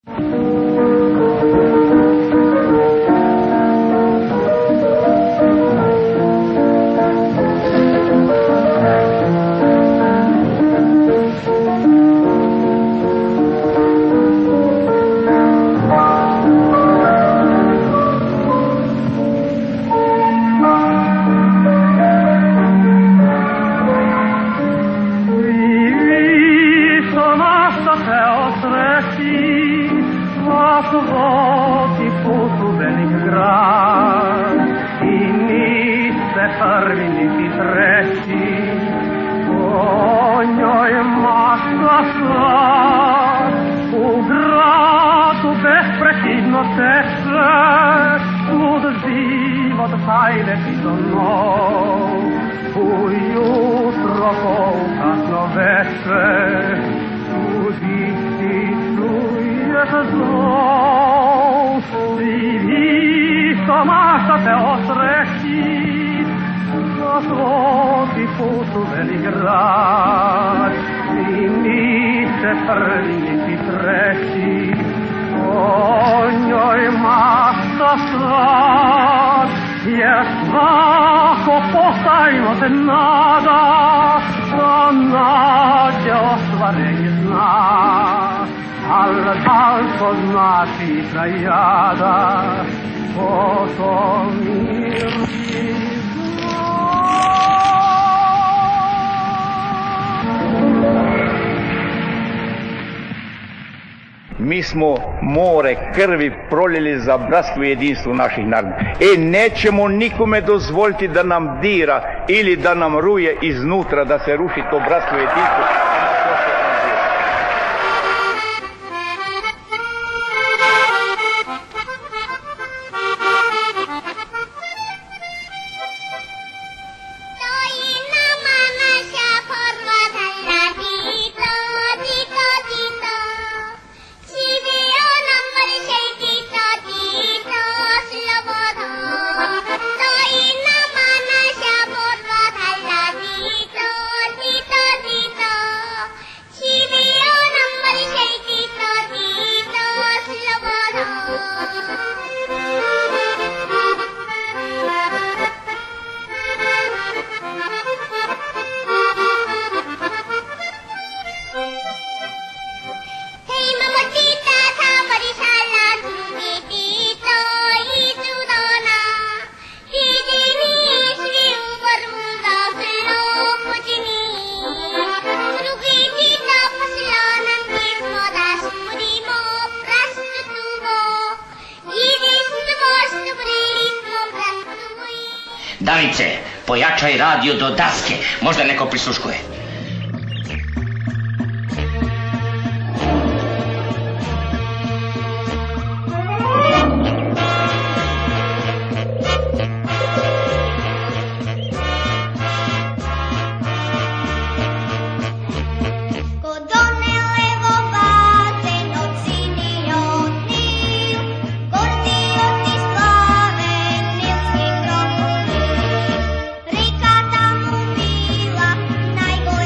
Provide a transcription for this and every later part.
Mi smo more krvi prolili za bratstvo i jedinstvo naših naroda. Nećemo nikome dozvoliti da nam dira ili da nam ruje iznutra, da se ruši to bratstvo i jedinstvo. Davice, pojačaj radio do daske, možda neko prisluškuje. Ricata mu bila, najgore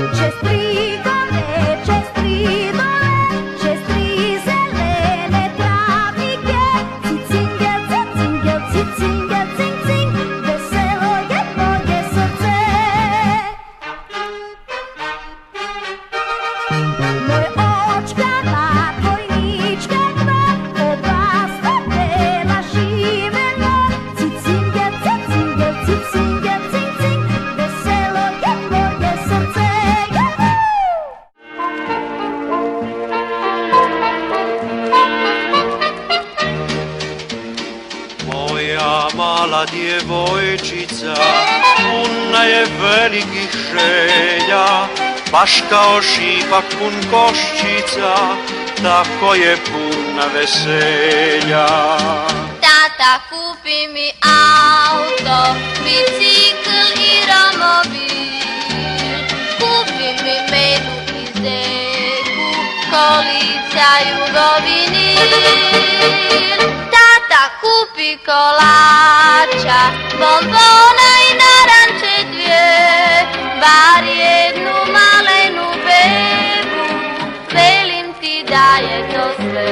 mala djevojčica, puna je velikih želja, baš kao šipak pun koščica, tako je puna veselja. Tata, kupi mi auto, bicikl i romobil, kupi mi medu i zeku, kolica, jugovinil. Tata, kupi kolača, bombona i naranče dvije, bar jednu malenu bebu, velim ti da je to sve.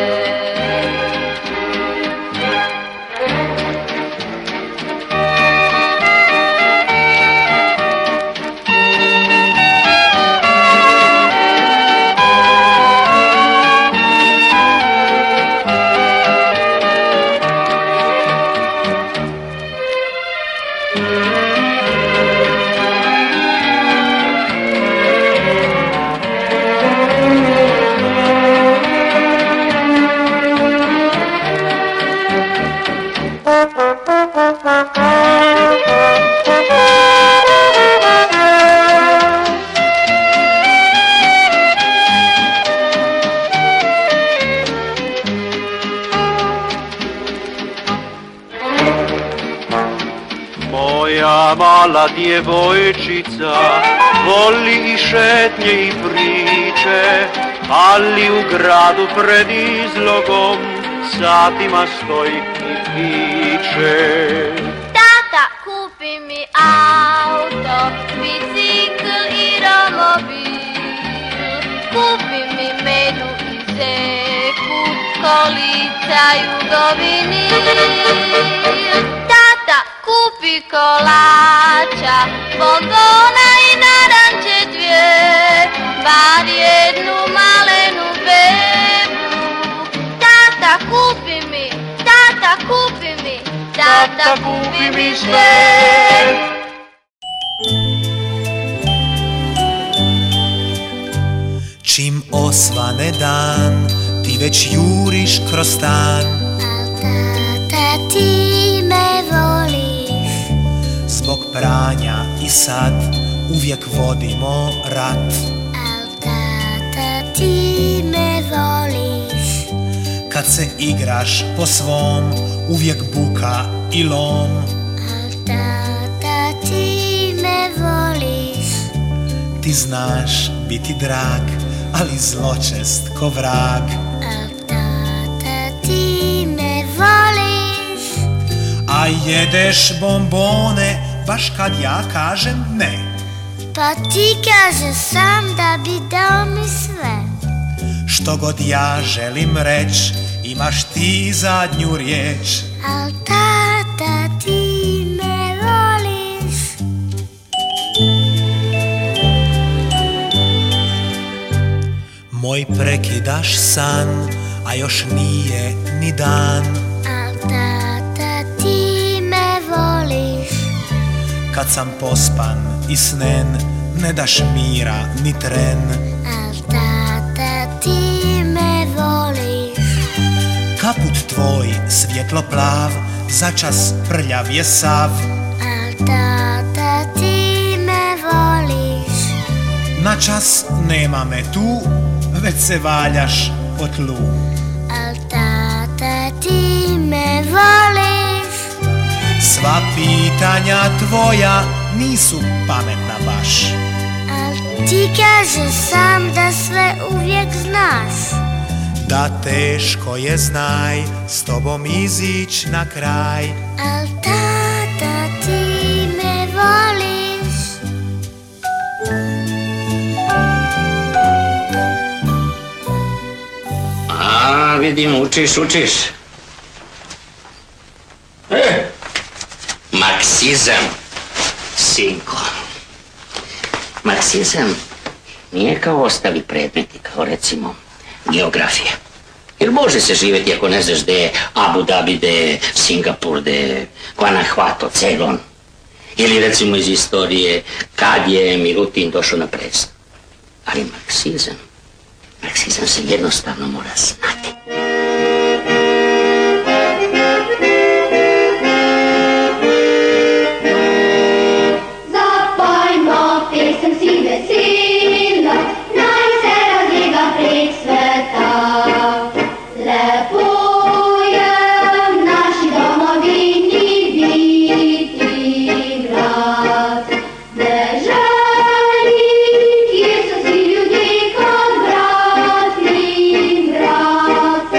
Moja mala djevojčica voli i šetnje i priče, ali u gradu pred izlogom satima stoji i viče. Tata, kupi mi auto, bicikl i romobil, kupi mi medu i zeku, kolica, jugovinil. Tata, kupi kolača, bombona i naranče dvije, bar jednu malenu bebu. Tata, kupi mi, tata, kupi mi, tata, kupi mi sve. Čim osvane dan, ti već juriš kroz stan. Al tata, ti me voliš. Zbog pranja i sad uvijek vodimo rat. Al tata, ti me voliš. Kad se igraš po svom, uvijek buka i lom. Al tata, ti me voliš. Ti znaš biti drag, ali zločest ko vrag. Al tata, ti me voliš. A jedeš bombone baš kad ja kažem ne. Pa ti kažeš sam da bi dao mi sve. Što god ja želim reć, imaš ti zadnju riječ. Al tata, ti me voliš. Moj prekidaš san, a još nije ni dan. Al tata, ti me voliš. Kad sam pospan i snen, ne daš mira ni tren. Al tata, ti me voliš. Kaput tvoj svjetlo plav, začas prljav je sav. Al tata, ti me voliš. Na čas nema me tu, već se valjaš po tlu. Al tata, ti me voliš. Sva pitanja tvoja nisu pametna baš. Al ti kažeš sam da sve uvijek znaš. Da teško je, znaj, s tobom izić na kraj. Al tata, ti me voliš. vidim, učiš. Marksizam, sinko. Marksizam nije kao ostali predmeti, kao recimo geografija. Jer može se živjeti ako ne znaš gde je Abu Dhabi, gde je Singapur, gde je Guanajuato, Ceylon. Ili recimo iz istorije kad je Milutin došao na presto. Ali Marksizam se jednostavno mora znati. Zapajmo pesem si veselo, naj se razliga prek sveta. Lepo je v naši domovini biti brat. Deželi, kjer so si ljudje kot brat in brat.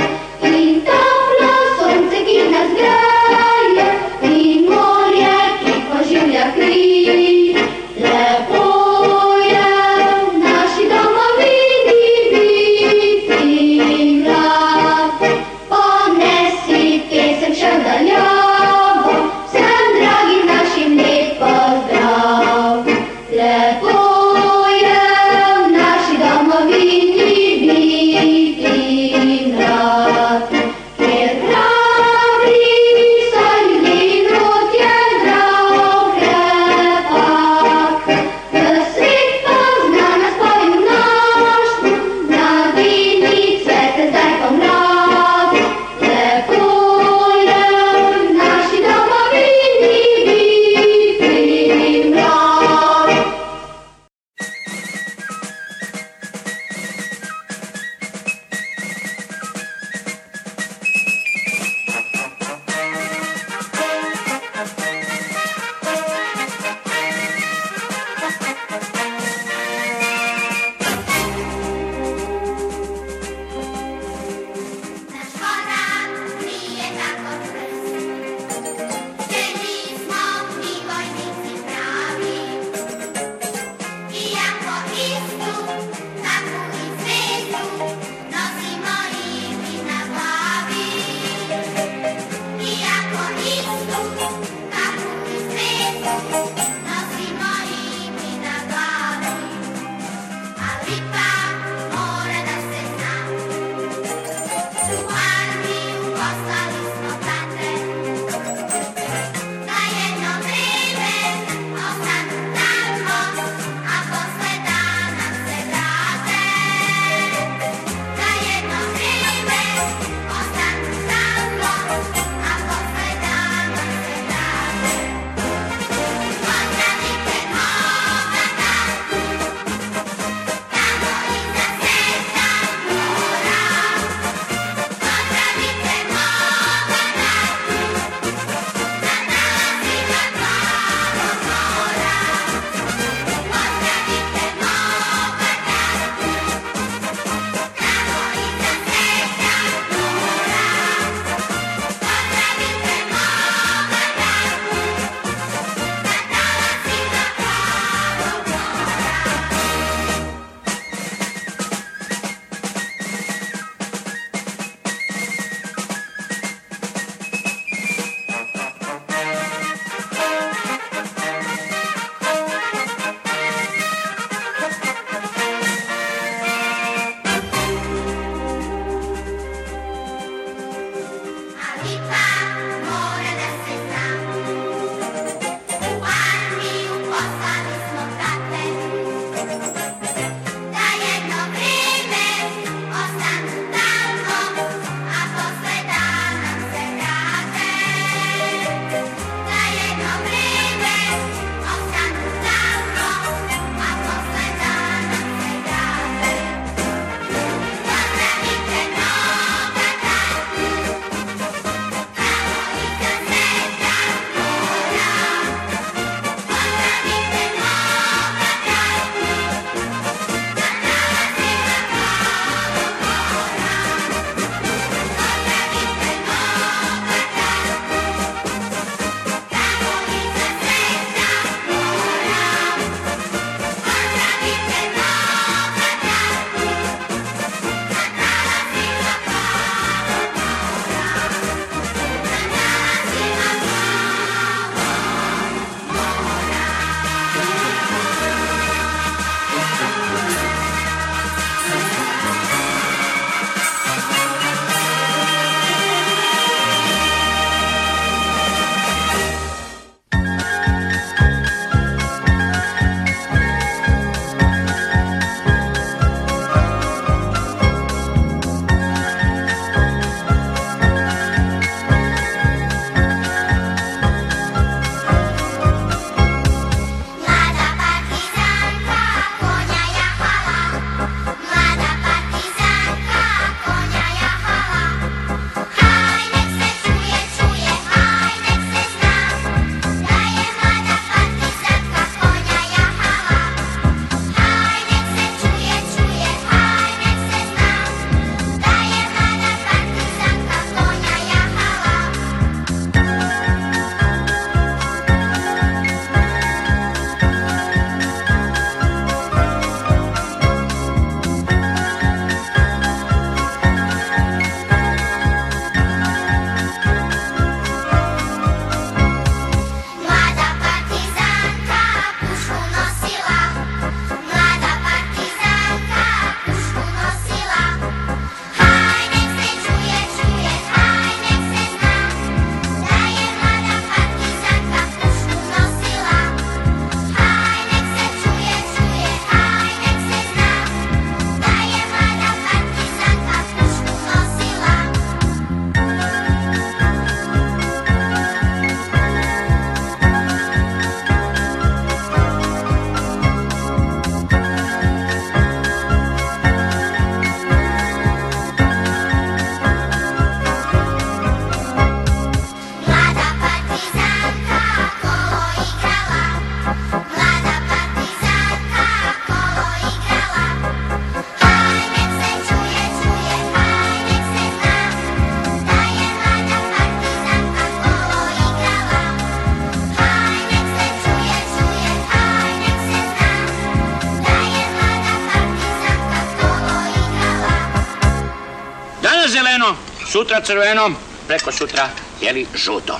sutra crveno, preko sutra, jeli, žuto.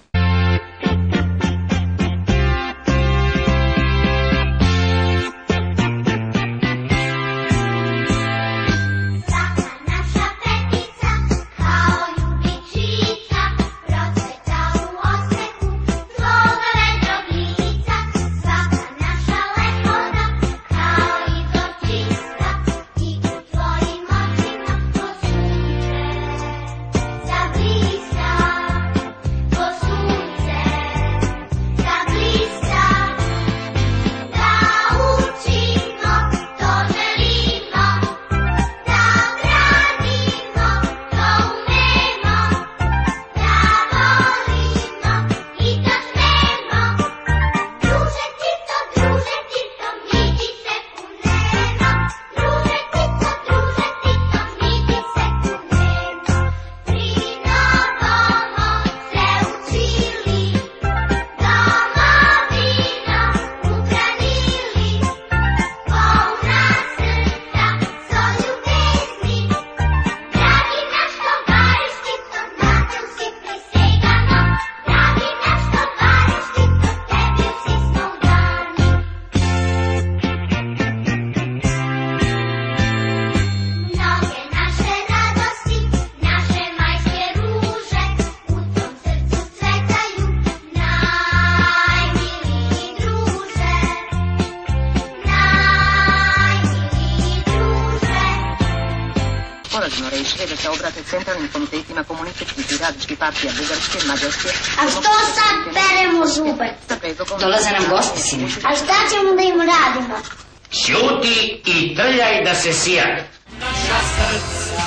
Da se obrate centralnim komitetima komunističkih i radničkih partija Bugarske, Mađarske. A što sad peremo zube? Dolaze nam gosti, sine. A šta ćemo da im radimo? Ćuti i trljaj da se sija. Naša srca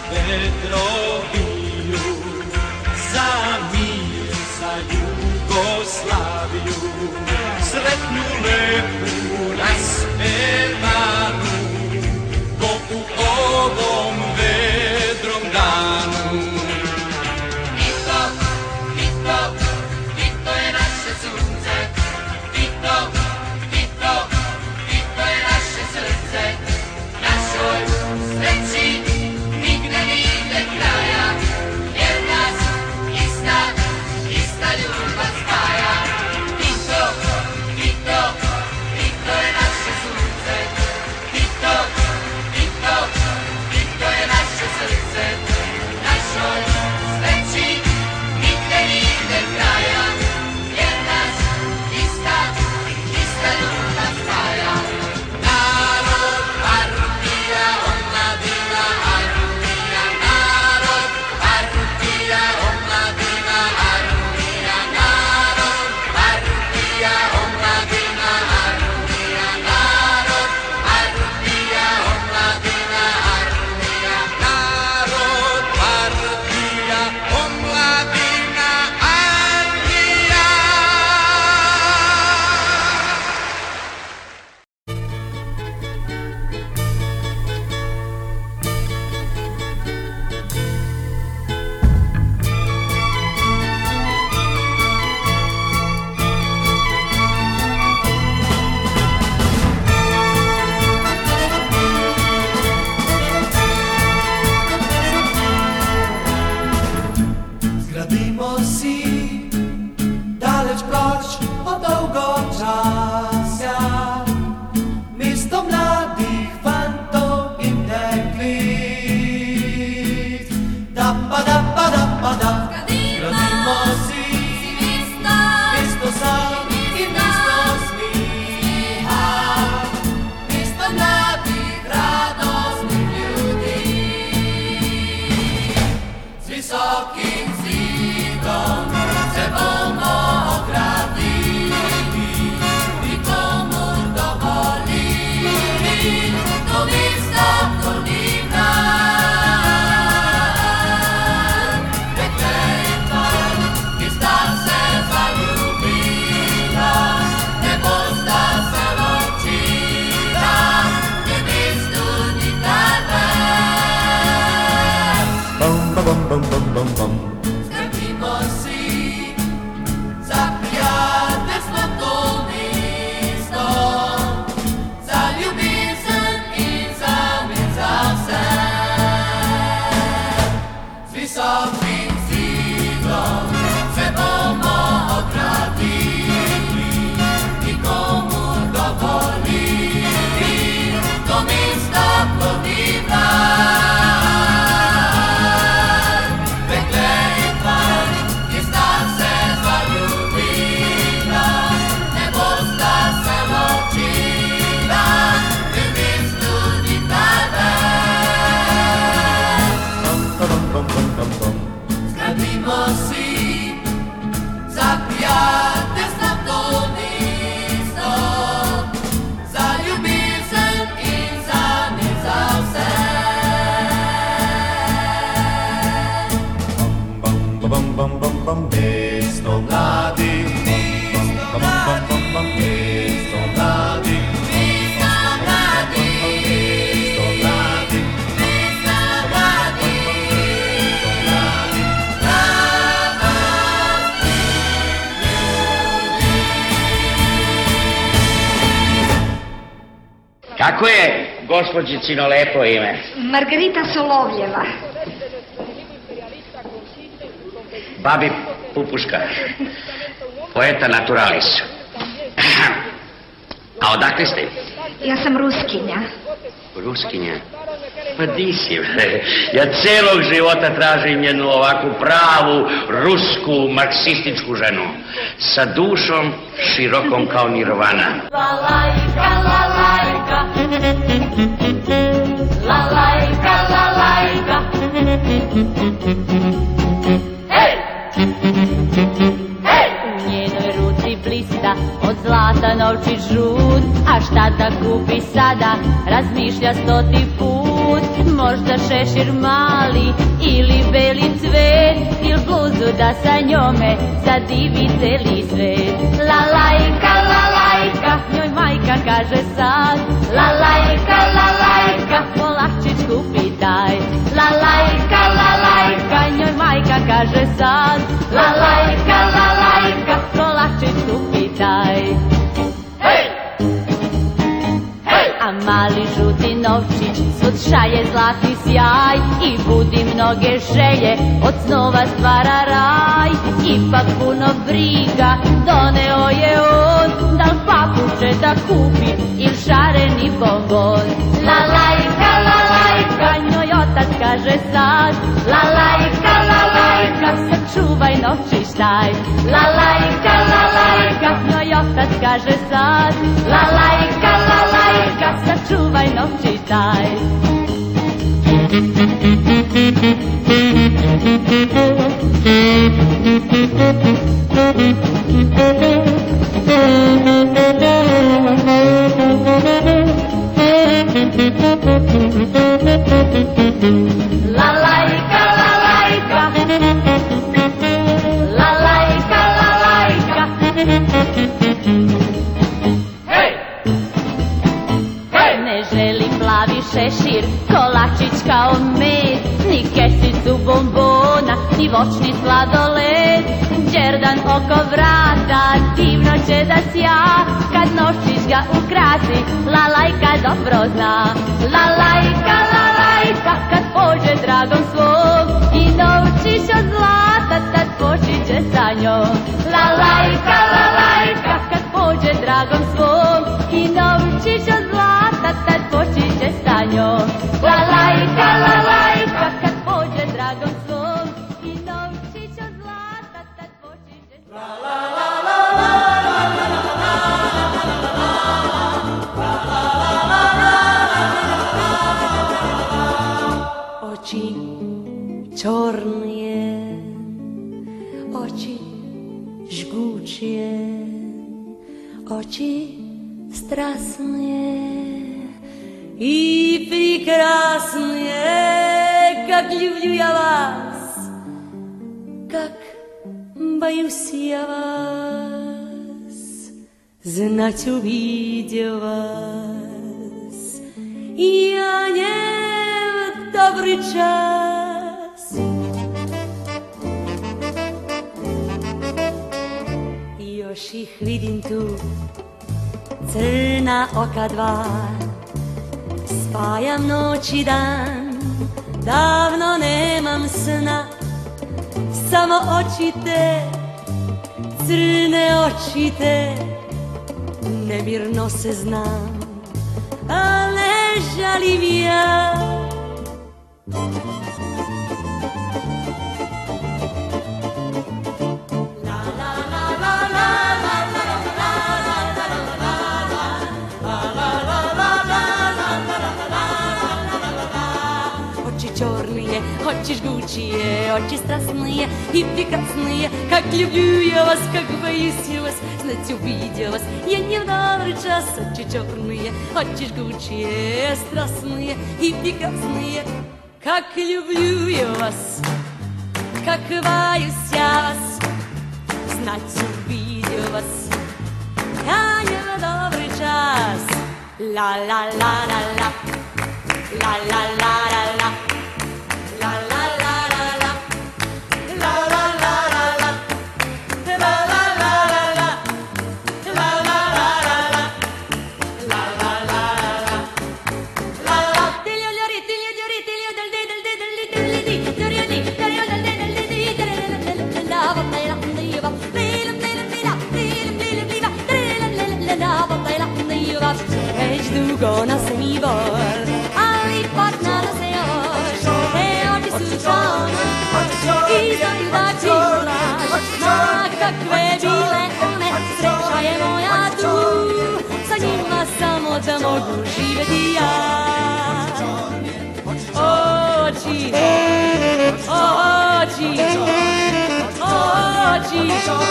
vedroviju, za mir, za Jugoslaviju, sretnu lepu raspevanu, Bogu ovom vedrom danu. Tito, Tito, Tito je naše sunce, Tito, Tito, Tito je naše srce, našoj sreći nigde nije kraja, jer nas ista ljubav spaja. Tito, Tito, Tito je naše sunce, Tito, Tito, Tito je naše srce, našoj sreći nigde nije kraja, jer nas ista ljubav spaja. Narod, partija, omladina, armija, narod, partija, omladina, armija, narod, partija, omladina, armija, narod, partija, omladina, armija, narod, partija, omladina, armija. Zgradimo si daleč proč od dolgočasja, mesto mladih fantov in deklic. Da pa da pa da pa da, zgradimo si mesto sanj in mesto smeha, mesto mladih radostnih ljudi. Z visokim zidom se bomo ogradili, nikomur dovolili, to mesto turni dan. Dekleto, ki sta se zaljubila, ne bosta se ločila, ne mestu nikdar več. Skrbimo si za prijateljstvo to mesto, za ljubezen in za mir za vse. Z Kako je gospođicino lepo ime? Margarita Solovljeva. Babi Pupuška. Poeta naturalis. A odakle ste? Ja sam Ruskinja. Ruskinja? Pa di si, bre? Ja celog života tražim jednu ovakvu pravu, rusku, marksističku ženu. Sa dušom širokom kao nirvana. Lalajka, lalajka. Lalajka, lalajka. Hej! Hej! U njenoj ruci blista od zlata novčić žut. A šta da kupi sada, razmišlja 100 put. Možda šešir mali ili beli cvet, ili bluzu da sa njome zadivi celi svet. Lalajka, lalajka, njoj majka kaže sad. Lalajka, lalajka, polahčić kupi daj. Lalajka, lalajka, njoj majka kaže sad. Lalajka, lalajka, polahčić kupi daj. A mali žuti novčić svud šalje zlatni sjaj i budi mnoge želje, od snova stvara raj. Ipak puno briga doneo je on, da li papuče da kupi ili šareni bombon. Lalajka, lalajka, njoj otac kaže sad. Lalajka, lalajka, sačuvaj novčić taj. Lalajka, lalajka, njoj otac kaže sad. Lalajka, lalajka, sačuvaj novčić taj. Lalajka, lalajka. Lalajka, lalajka. Ne želi plavi šešir, kolačić kao med, ni kesicu bombona, ni voćni sladoled. Đerdan oko vrata divno će da sja, kad novčić ga ukrasi, lalajka dobro zna. Lalajka, lalajka, kad pođe dragom svom, i novčić od zlata tad počiće sa njom. Lalajka, lalajka, kad pođe dragom svom, i novčić od zlata tad počiće sa njom. Lalajka, lalajka, kad pođe dragom svom, i novčić od zlata tad počiće sa njom. Oči čornije, oči žgučije, oči strasnije i прекрасные, как люблю я вас, как боюсь я вас, знать увидел вас, я не в добрый час. Još ih vidim tu, crna oka dva, spajam noć i dan, davno nemam sna, samo oči te, crne oči te, nemirno se znam, a ne žalim ja. Очи жгучие, очи страстные и прекрасные, как люблю я вас, как боюсь я вас, знать увидел вас, я не в добрый час. Очи черные, очи жгучие, страстные и прекрасные, как люблю я вас, как боюсь я вас, знать увидел вас, я не в добрый час. Ла-ла-ла-ла-ла, ла-ла-ла-ла-ла. dugo na semi bor, ali pak nanose još, oči su čone, i da čilaš, ma kakve bile one, sreća je moja tu, sa njima samo da mogu živjeti ja. Oči, oči, oči,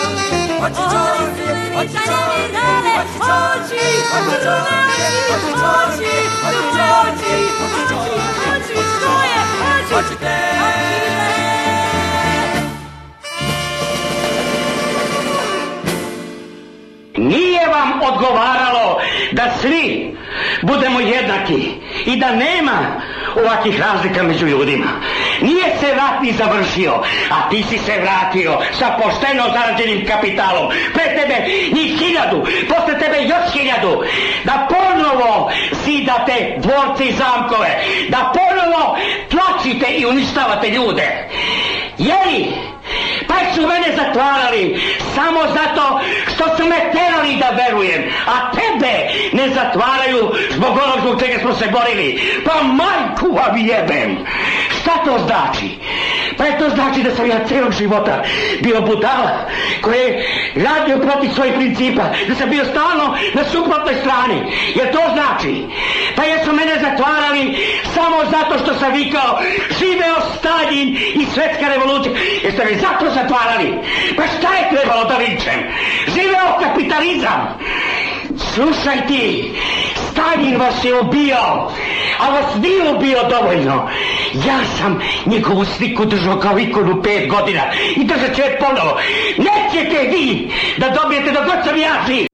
Nije vam odgovaralo da svi budemo jednaki i da nema ovakvih razlika među ljudima. Nije se rat ni završio, a ti si se vratio sa pošteno zarađenim kapitalom. Pre tebe njih 1000, posle tebe još 1000. Da ponovo zidate dvorce i zamkove, da ponovo tlačite i uništavate ljude. Jeli? Pa su mene zatvarali samo zato što su me terali da verujem, a tebe ne zatvaraju zbog onog zbog čega smo se borili. Pa majku vam jebem! Šta to znači? Pa to znači da sam ja celog života bio budala koji je radio protiv svojih principa, da sam bio stalno na suprotnoj strani. Jer to znači? Pa jer su mene zatvarali samo zato što sam vikao živeo Stalin i svetska revolucija. Jeste me zato zatvarali? Pa šta je trebalo da vičem? Živeo kapitalizam! Slušaj ti, Stalin vas je ubio, a vas nije ubio dovoljno. Ja sam njegovu sliku držao kao ikonu 5 godina i držat ću je ponovo. Nećete vi da dobijete dok god sam ja živ.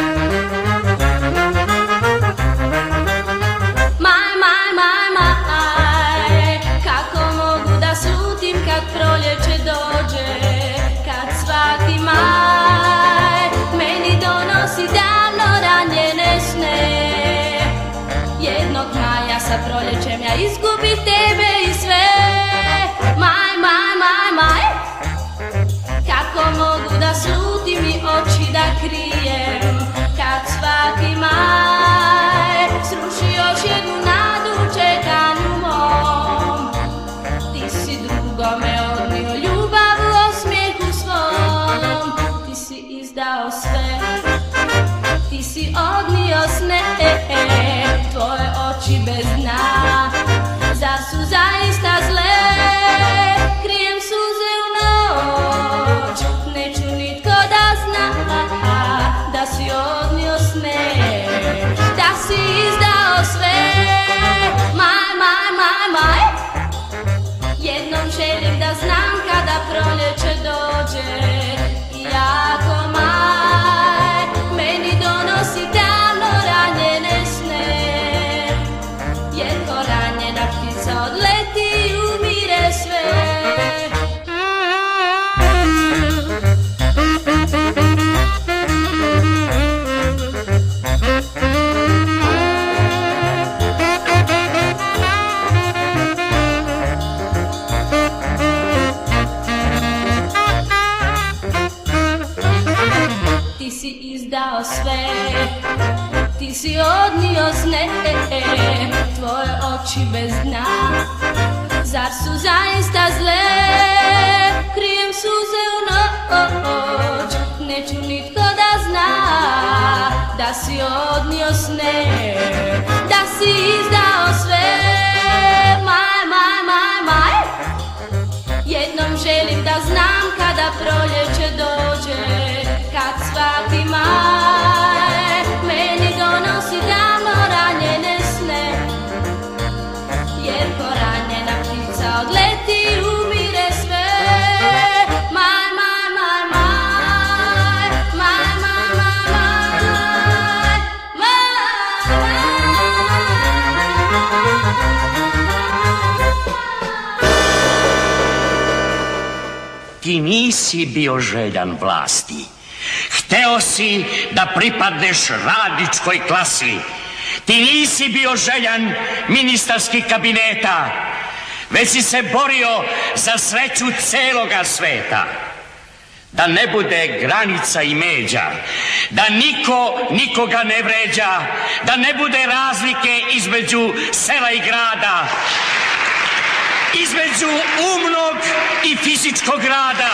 Kako mogu da slutim kad proljeće dođe, kad svaki maj meni donosi davno ranjene sne. Jednog maja sa proljećem ja izgubim tebe i sve. Maj, maj, maj, maj. Kako mogu da slutim i oči da krijem, kad svaki maj sruši još jednu nadu čekanju mom. Ti si drugome odnio ljubav u osmijehu svom. Ti si izdao sve, ti si odnio sne, tvoje oči bez dna, zar su zaista zle? Krijem suze u noć, neću nitko da zna da si odnio sne, da si izdao sve. Maj, maj, maj, maj. Jednom želim da znam kada proljeće dođe, iako maj meni donosi davno ranjene sne. Jer ko ranjena ptica odleti i umire sve. Ti si izdao sve, ti si odnio sne, tvoje oči bez dna, zar su zaista zle? Krijem suze u noć, neću nitko da zna da si odnio sne, da si izdao sve. Maj, maj, maj, maj. Jednom želim da znam kada proljeće dođe, kad svaki maj meni donosi davno ranjene sne. Jer ko ranjena ptica odleti i umire sve. Maj, maj, maj, maj, maj, maj, maj, maj, Ti nisi bio željan vlasti. Hteo si da pripadneš radničkoj klasi. Ti nisi bio željan ministarskih kabineta, već si se borio za sreću celoga sveta. da ne bude granica i međa, da niko nikoga ne vređa, da ne bude razlike između sela i grada, između umnog i fizičkog rada,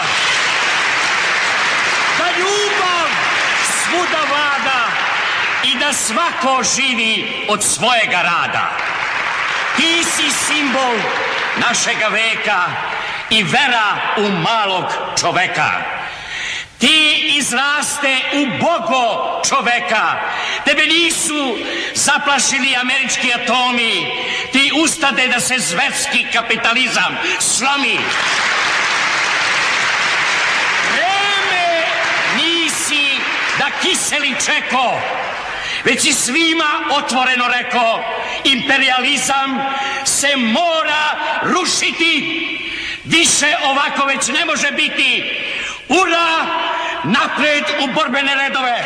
da ljubav svuda vlada i da svako živi od svojega rada. Ti si simbol našega veka i vera u malog čoveka. Ti izraste u Bogo čoveka. Tebe nisu zaplašili američki atomi. Ti ustade da se zverski kapitalizam slomi. Vreme nisi da kiseli čeko, već i svima otvoreno reko, imperializam se mora rušiti. Više ovako već ne može biti. Ura, napred u borbene redove!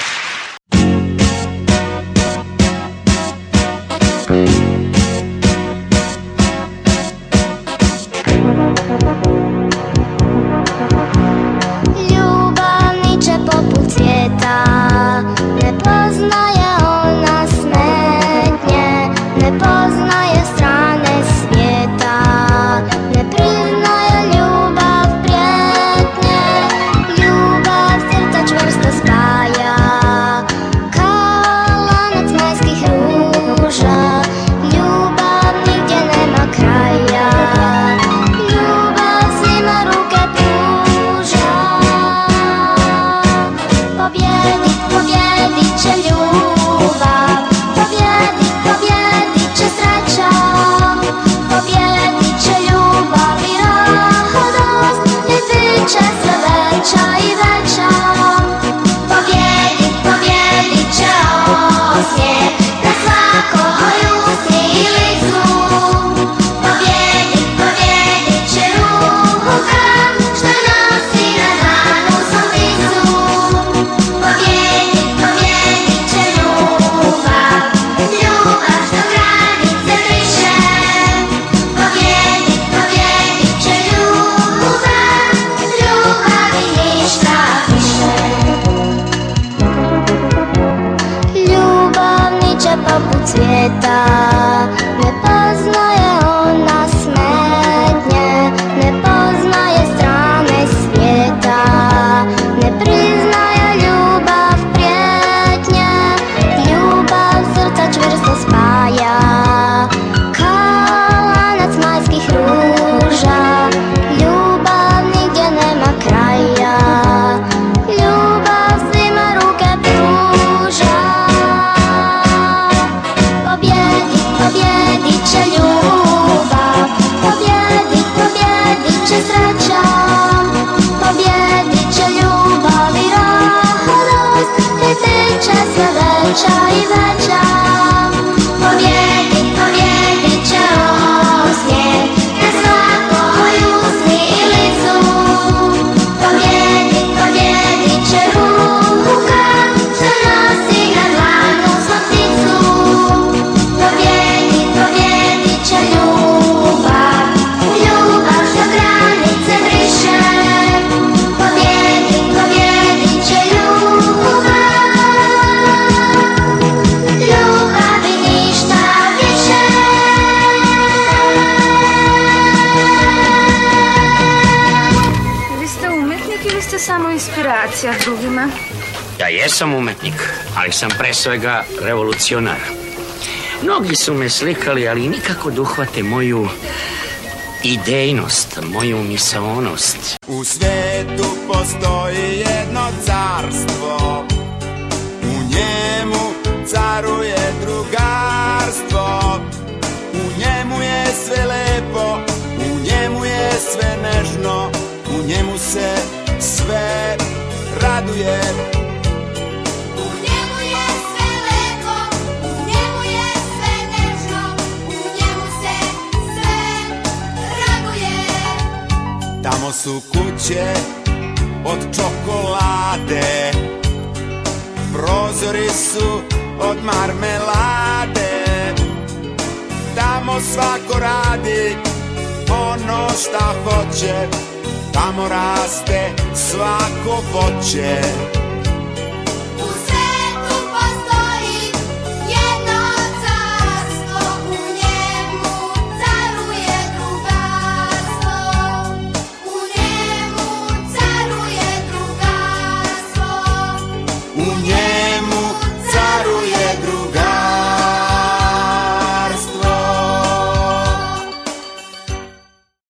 Ljubav niče poput cvijeta, ne poznaje ona smetnje, ne poznaje strane svijeta, ne priznaje ljubav prijetnje. Ljubav srca čvrsto spaja, kao lanac majskih ruža. Ljubav nigdje nema kraja, ljubav svima ruke pruža. Pobjedit će ljubav, pobjedit će sreća, pobjedit će ljubav i radost, i bit će sve veća i veća. Pobjedit će osmijeh na svakoj usni i licu, pobjedit će ruka što nosi na dlanu svom licu. Pobjedit će ljubav, ljubav što granice briše. Pobjedit će ljubav, ljubav i ništa više. Ljubav niče poput cvijeta, ne poznaje ona smetnje, ne poznaje strane svijeta, ne priznaje ljubav prijetnje. Ljubav srca čvrsto spaja, kao lanac majskih ruža. Ljubav nigdje nema kraja, ljubav svima ruke pruža. Pobjedit će ljubav, pobjedit će sreća, pobjedit će ljubav i radost, i bit će sve veća i veća. Pobjedit će osmijeh na svakoj usni i licu, pobjedit će ruka što nosi na dlanu svom pticu. Pobjedit će ljubav, ljubav što granice briše. Pobjedit će ljubav, ljubav i ništa više. Vi ste umjetnik ili ste samo inspiracija drugima? Ja jesam umetnik, ali sam pre svega revolucionar. Mnogi su me slikali, ali nikako da uhvate moju idejnost, moju misaonost. U svijetu postoji jedno carstvo, u njemu caruje drugarstvo. U njemu je sve lepo, u njemu je sve nežno, u njemu se sve raduje. Tamo su kuće od čokolade, prozori su od marmelade. Tamo svako radi ono šta hoće, tamo raste svako voće.